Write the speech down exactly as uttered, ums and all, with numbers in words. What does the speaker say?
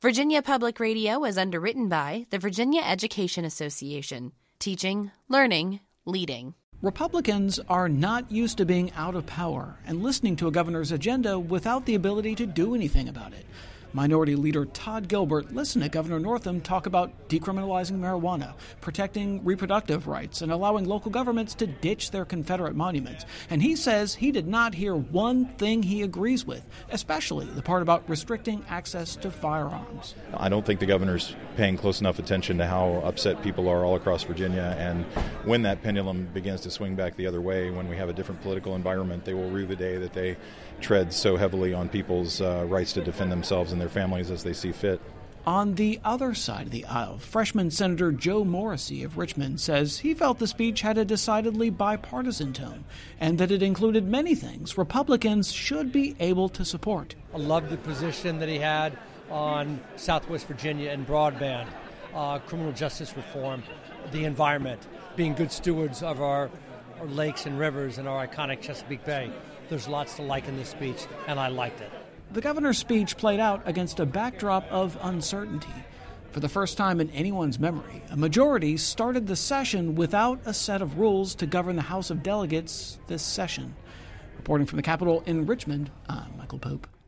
Virginia Public Radio is underwritten by the Virginia Education Association. Teaching, learning, leading. Republicans are not used to being out of power and listening to a governor's agenda without the ability to do anything about it. Minority Leader Todd Gilbert listened to Governor Northam talk about decriminalizing marijuana, protecting reproductive rights, and allowing local governments to ditch their Confederate monuments. And he says he did not hear one thing he agrees with, especially the part about restricting access to firearms. I don't think the governor's paying close enough attention to how upset people are all across Virginia. And when that pendulum begins to swing back the other way, when we have a different political environment, they will rue the day that they tread so heavily on people's uh, rights to defend themselves and their families as they see fit. On the other side of the aisle, freshman Senator Joe Morrissey of Richmond says he felt the speech had a decidedly bipartisan tone and that it included many things Republicans should be able to support. I love the position that he had on Southwest Virginia and broadband, uh, criminal justice reform, the environment, being good stewards of our, our lakes and rivers and our iconic Chesapeake Bay. There's lots to like in this speech, and I liked it. The governor's speech played out against a backdrop of uncertainty. For the first time in anyone's memory, a majority started the session without a set of rules to govern the House of Delegates this session. Reporting from the Capitol in Richmond, I'm Michael Pope.